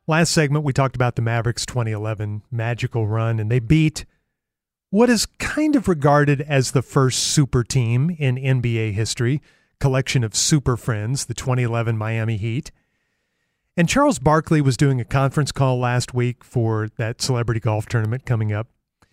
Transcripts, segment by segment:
Last segment, we talked about the Mavericks' 2011 magical run, and they beat what is kind of regarded as the first super team in NBA history, collection of super friends, the 2011 Miami Heat. And Charles Barkley was doing a conference call last week for that celebrity golf tournament coming up.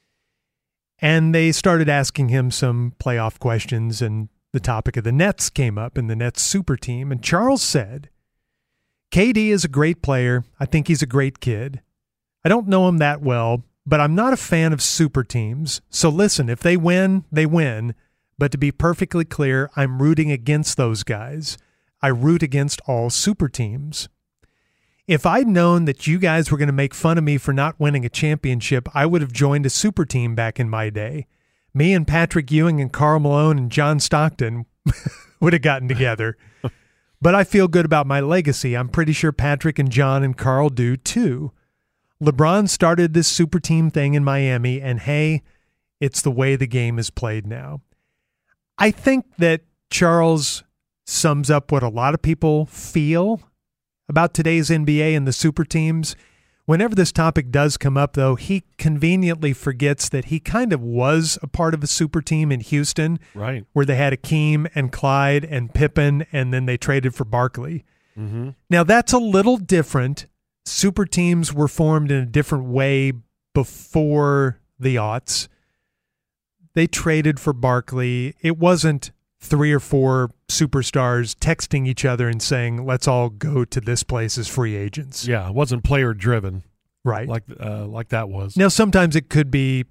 And they started asking him some playoff questions, and the topic of the Nets came up and the Nets super team. And Charles said, KD is a great player. I think he's a great kid. I don't know him that well, but I'm not a fan of super teams. So listen, if they win, they win. But to be perfectly clear, I'm rooting against those guys. I root against all super teams. If I'd known that you guys were going to make fun of me for not winning a championship, I would have joined a super team back in my day. Me and Patrick Ewing and Karl Malone and John Stockton would have gotten together. But I feel good about my legacy. I'm pretty sure Patrick and John and Karl do too. LeBron started this super team thing in Miami, and hey, it's the way the game is played now. I think that Charles sums up what a lot of people feel about today's NBA and the super teams. Whenever this topic does come up, though, he conveniently forgets that he kind of was a part of a super team in Houston, right, where they had Akeem and Clyde and Pippen, and then they traded for Barkley. Mm-hmm. Now, that's a little different. Super teams were formed in a different way before the aughts. They traded for Barkley. It wasn't 3 or 4 superstars texting each other and saying, let's all go to this place as free agents. Yeah, it wasn't player-driven. Right. Like that was. Now, sometimes it could be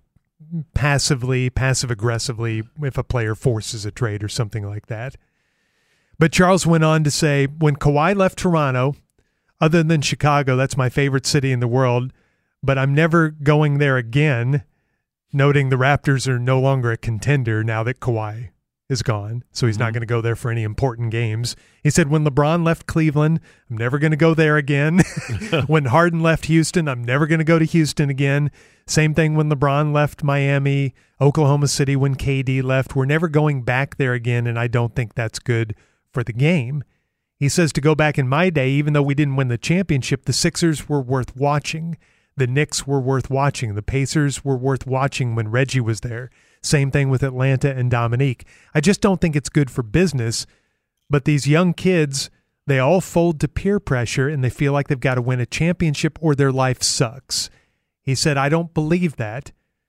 passive-aggressively if a player forces a trade or something like that. But Charles went on to say, when Kawhi left Toronto, other than Chicago, that's my favorite city in the world, but I'm never going there again, noting the Raptors are no longer a contender now that Kawhi is gone, so he's not going to go there for any important games. He said, when LeBron left Cleveland, I'm never going to go there again. When Harden left Houston, I'm never going to go to Houston again. Same thing when LeBron left Miami, Oklahoma City, when KD left. We're never going back there again, and I don't think that's good for the game. He says, to go back in my day, even though we didn't win the championship, the Sixers were worth watching. The Knicks were worth watching. The Pacers were worth watching when Reggie was there. Same thing with Atlanta and Dominique. I just don't think it's good for business. But these young kids, they all fold to peer pressure and they feel like they've got to win a championship or their life sucks. He said, I don't believe that.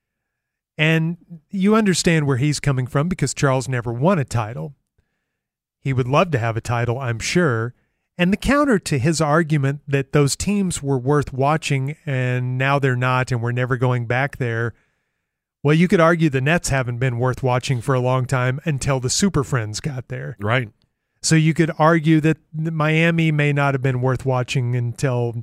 And you understand where he's coming from because Charles never won a title. He would love to have a title, I'm sure. And the counter to his argument that those teams were worth watching and now they're not and we're never going back there, well, you could argue the Nets haven't been worth watching for a long time until the Super Friends got there. Right. So you could argue that Miami may not have been worth watching until,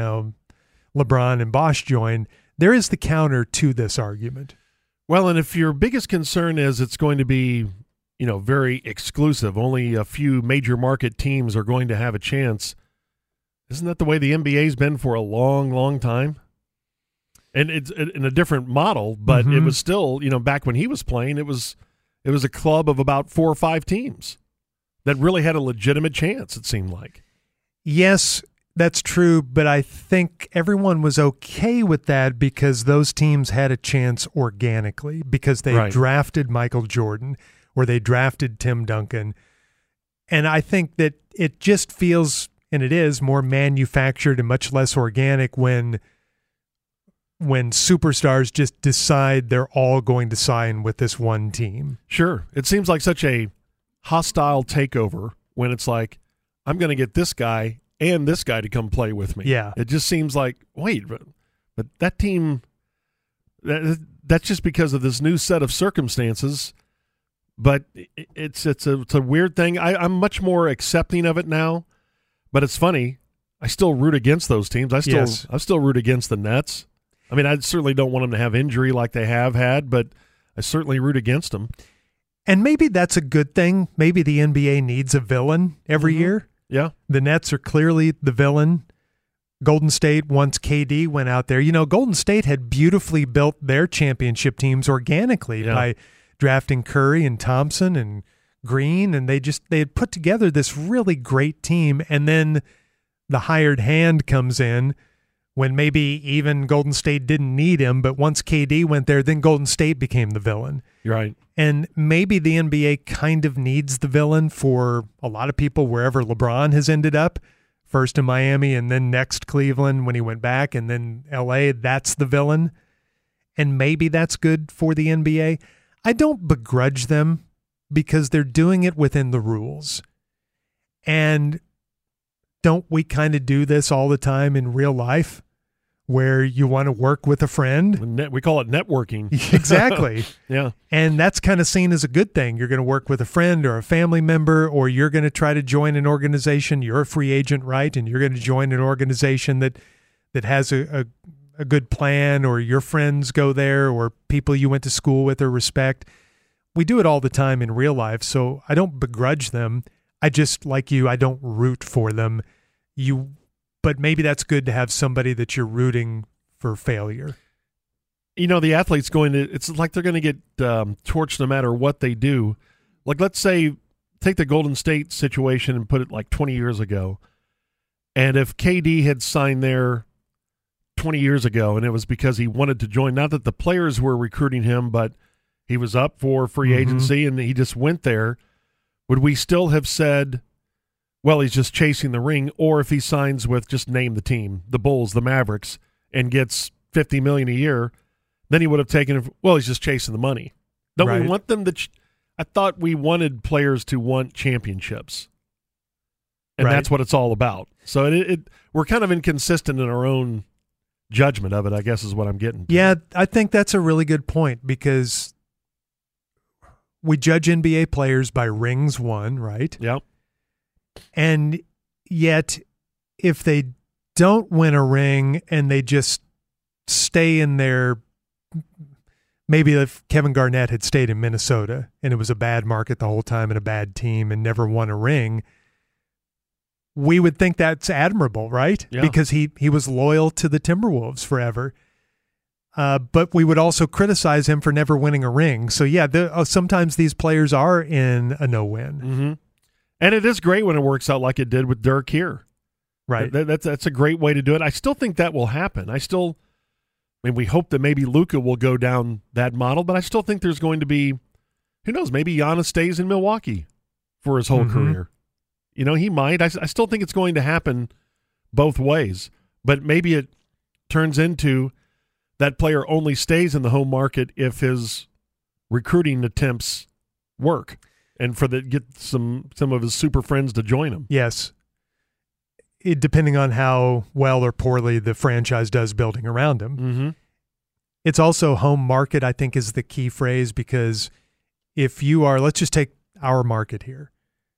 LeBron and Bosh joined. There is the counter to this argument. Well, and if your biggest concern is it's going to be, very exclusive, only a few major market teams are going to have a chance, isn't that the way the NBA's been for a long, long time? And it's in a different model, but it was still, back when he was playing, it was a club of about 4 or 5 teams that really had a legitimate chance, it seemed like. Yes, that's true, but I think everyone was okay with that because those teams had a chance organically because they drafted Michael Jordan or they drafted Tim Duncan. And I think that it just feels, and it is, more manufactured and much less organic when superstars just decide they're all going to sign with this one team. Sure. It seems like such a hostile takeover when it's like, I'm going to get this guy and this guy to come play with me. Yeah. It just seems like, wait, but that team, that's just because of this new set of circumstances. But it's a weird thing. I'm much more accepting of it now, but it's funny. I still root against those teams. I still root against the Nets. I mean, I certainly don't want them to have injury like they have had, but I certainly root against them. And maybe that's a good thing. Maybe the NBA needs a villain every year. Yeah. The Nets are clearly the villain. Golden State, once KD went out there, Golden State had beautifully built their championship teams organically by drafting Curry and Thompson and Green, and they had put together this really great team, and then the hired hand comes in when maybe even Golden State didn't need him, but once KD went there, then Golden State became the villain. You're right. And maybe the NBA kind of needs the villain for a lot of people wherever LeBron has ended up, first in Miami and then next Cleveland when he went back, and then LA, that's the villain. And maybe that's good for the NBA. I don't begrudge them because they're doing it within the rules. And don't we kind of do this all the time in real life where you want to work with a friend? We call it networking. Exactly. Yeah. And that's kind of seen as a good thing. You're going to work with a friend or a family member, or you're going to try to join an organization. You're a free agent, right? And you're going to join an organization that has a good plan, or your friends go there, or people you went to school with or respect. We do it all the time in real life, so I don't begrudge them. I just, like you, I don't root for them. But maybe that's good to have somebody that you're rooting for failure. The athlete's it's like they're going to get torched no matter what they do. Like, let's say, take the Golden State situation and put it like 20 years ago. And if KD had signed there 20 years ago, and it was because he wanted to join, not that the players were recruiting him, but he was up for free agency and he just went there, would we still have said, well, he's just chasing the ring? Or if he signs with, just name the team, the Bulls, the Mavericks, and gets $50 million a year, then he would have taken it, well, he's just chasing the money. Don't we want them to I thought we wanted players to want championships. And that's what it's all about. So we're kind of inconsistent in our own judgment of it, I guess, is what I'm getting to. Yeah, I think that's a really good point, because we judge NBA players by rings won, right? Yep. And yet, if they don't win a ring and they just stay in their, maybe if Kevin Garnett had stayed in Minnesota and it was a bad market the whole time and a bad team and never won a ring, we would think that's admirable, right? Yeah. Because he was loyal to the Timberwolves forever. But we would also criticize him for never winning a ring. So, yeah, sometimes these players are in a no-win. Mm-hmm. And it is great when it works out like it did with Dirk here. Right. That's a great way to do it. I still think that will happen. We hope that maybe Luka will go down that model, but I still think there's going to be, who knows, maybe Giannis stays in Milwaukee for his whole career. He might. I still think it's going to happen both ways, but maybe it turns into that player only stays in the home market if his recruiting attempts work and get some of his super friends to join him. Yes. Depending on how well or poorly the franchise does building around him. Mm-hmm. It's also home market, I think, is the key phrase, because if you are, let's just take our market here.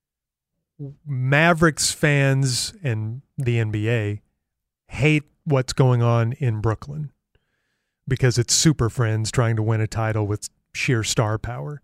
Mavericks fans and the NBA hate what's going on in Brooklyn because it's super friends trying to win a title with sheer star power.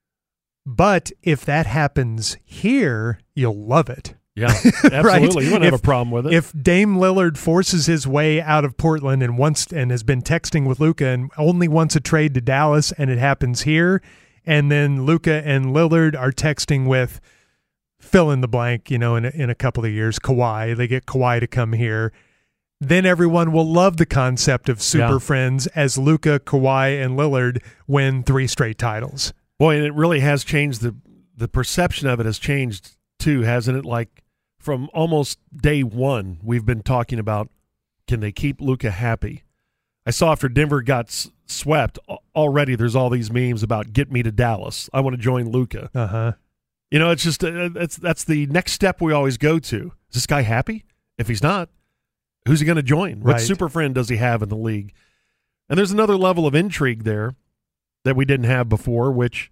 But if that happens here, you'll love it. Yeah, absolutely. Right? You wouldn't have a problem with it. If Dame Lillard forces his way out of Portland and has been texting with Luka and only wants a trade to Dallas, and it happens here, and then Luka and Lillard are texting with fill in the blank, in a couple of years, Kawhi. They get Kawhi to come here. Then everyone will love the concept of super friends as Luka, Kawhi, and Lillard win 3 straight titles. Boy, and it really has changed. The perception of it has changed too, hasn't it? Like from almost day one, we've been talking about, can they keep Luka happy? I saw after Denver got swept, already there's all these memes about get me to Dallas. I want to join Luka. Uh-huh. It's just that's the next step we always go to. Is this guy happy? If he's not, who's he going to join? What super friend does he have in the league? And there's another level of intrigue there that we didn't have before, which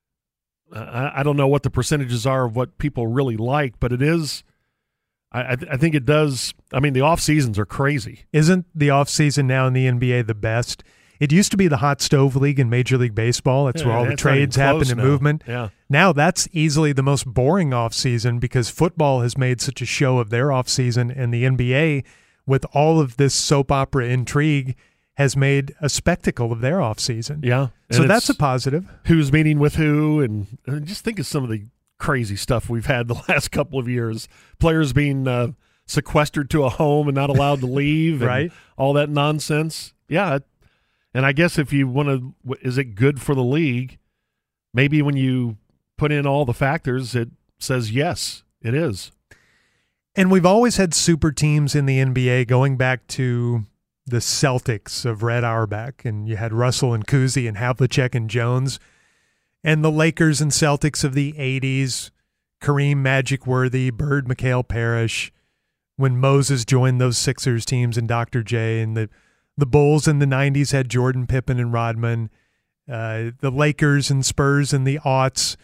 I don't know what the percentages are of what people really like, but it is. I think it does. I mean, the off seasons are crazy. Isn't the off season now in the NBA the best? It used to be the hot stove league in Major League Baseball. That's where all the trades happen and movement. Yeah. Now that's easily the most boring offseason because football has made such a show of their offseason, and the NBA, with all of this soap opera intrigue, has made a spectacle of their offseason. Yeah. So that's a positive. Who's meeting with who, and just think of some of the crazy stuff we've had the last couple of years. Players being sequestered to a home and not allowed to leave and right? all that nonsense. Yeah. And I guess if you want to, is it good for the league? Maybe when you put in all the factors, it says yes, it is. And we've always had super teams in the NBA going back to the Celtics of Red Auerbach, and you had Russell and Cousy and Havlicek and Jones, and the Lakers and Celtics of the 80s, Kareem, Magic, Worthy, Bird, McHale, Parrish, when Moses joined those Sixers teams and Dr. J, and the Bulls in the 90s had Jordan, Pippen, and Rodman, the Lakers and Spurs in the aughts.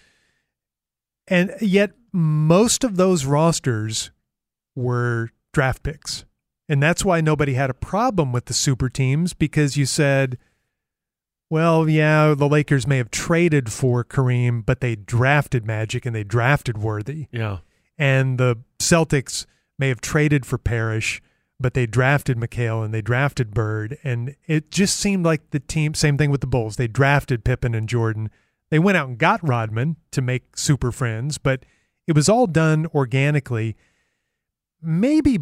And yet most of those rosters were draft picks. And that's why nobody had a problem with the super teams, because you said, well, yeah, the Lakers may have traded for Kareem, but they drafted Magic and they drafted Worthy. Yeah. And the Celtics may have traded for Parrish, but they drafted McHale and they drafted Bird. And it just seemed like the team, same thing with the Bulls. They drafted Pippen and Jordan. They went out and got Rodman to make super friends, but it was all done organically. Maybe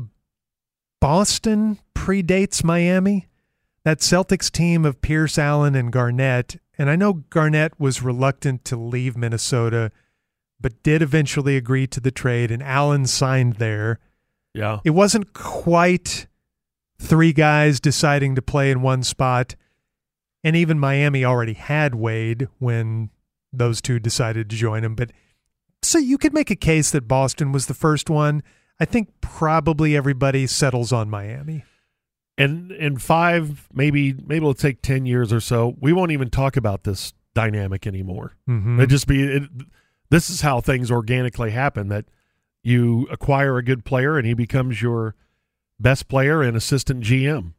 Boston predates Miami. That Celtics team of Pierce, Allen, and Garnett, and I know Garnett was reluctant to leave Minnesota, but did eventually agree to the trade, and Allen signed there. Yeah. It wasn't quite three guys deciding to play in one spot, and even Miami already had Wade when those two decided to join him. But so you could make a case that Boston was the first one. I think probably everybody settles on Miami. And in 5, maybe it'll take 10 years or so, we won't even talk about this dynamic anymore. Mm-hmm. This is how things organically happen, that you acquire a good player and he becomes your best player and assistant GM.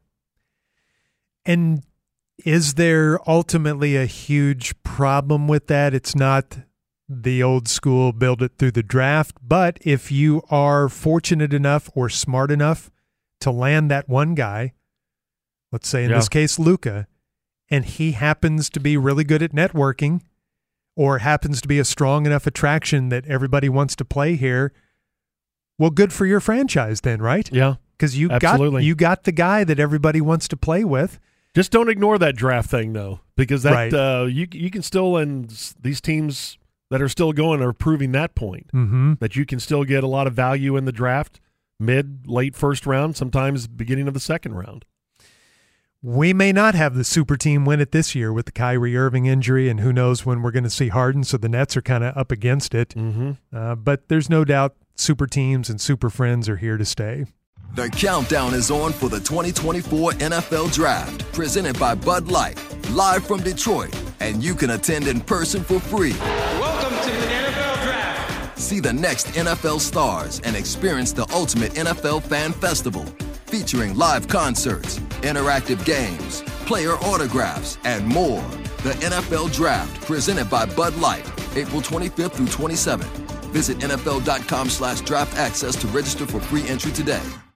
And is there ultimately a huge problem with that? It's not the old school build it through the draft, but if you are fortunate enough or smart enough to land that one guy, let's say in this case Luka, and he happens to be really good at networking or happens to be a strong enough attraction that everybody wants to play here, well, good for your franchise then, right? Yeah. Because you got the guy that everybody wants to play with. Just don't ignore that draft thing, though, because that you can still, and these teams that are still going are proving that point, that you can still get a lot of value in the draft, mid, late first round, sometimes beginning of the second round. We may not have the super team win it this year with the Kyrie Irving injury, and who knows when we're going to see Harden, so the Nets are kind of up against it. But there's no doubt super teams and super friends are here to stay. The countdown is on for the 2024 NFL Draft, presented by Bud Light, live from Detroit, and you can attend in person for free. Welcome to the NFL Draft. See the next NFL stars and experience the ultimate NFL fan festival, featuring live concerts, interactive games, player autographs, and more. The NFL Draft, presented by Bud Light, April 25th through 27th. Visit NFL.com/draft access to register for free entry today.